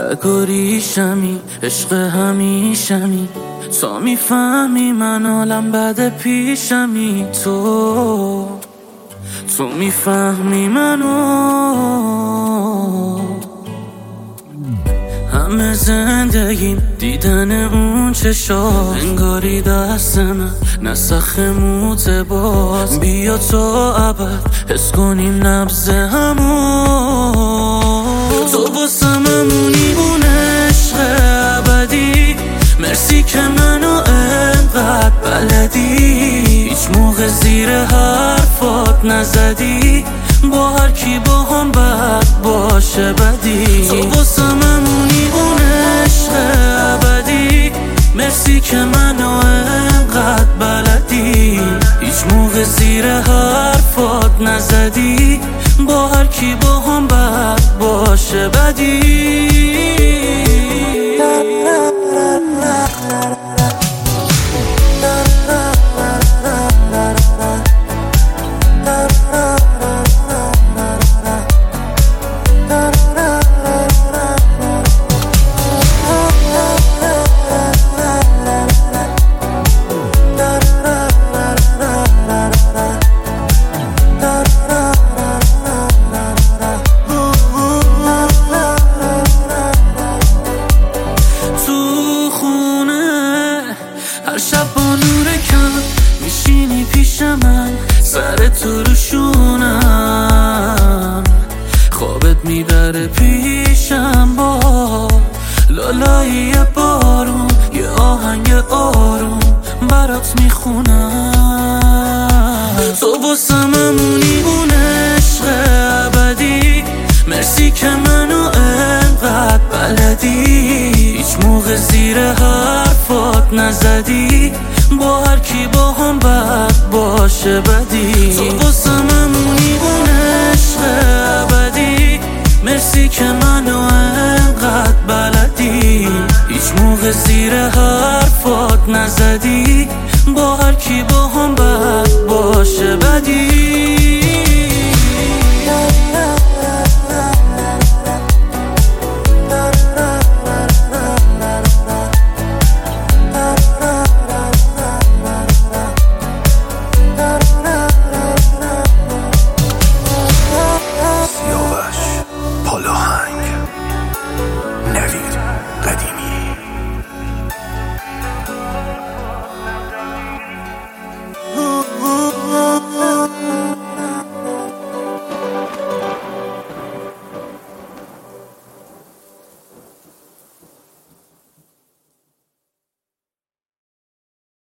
رگ و ریشمی، عشق همیشمی، تو میفهمی من عالم بعد پیشمی، تو میفهمی منو. همه زندگیم دیدن اون چشا، انگاری دست من نسخ موت باز. بیا تو ابد حس کنیم نبض همون، تو باسم امونی اون عشق ابدی. مرسی که منو انقدر بلدی، هیچ موقع زیر حرفات نزدی، با هر کی با هم بد باشه بدی. تو باسم امونی اون عشق ابدی، مرسی که منو انقدر بلدی، هیچ موقع زیر حرفات نزدی، با هر کی با هم بد باشه بدی. هر شب با نور کم میشینی پیش من، سر تو روشونم، خوابت میبره پیشم با لالایی بارون، یه آهنگ آروم برات میخونم. تو باسم امونی اون عشق ابدی، مرسی که منو انقدر بلدی، هیچ موقع زیر نزدی، با هر کی با هم بد باشه بدی.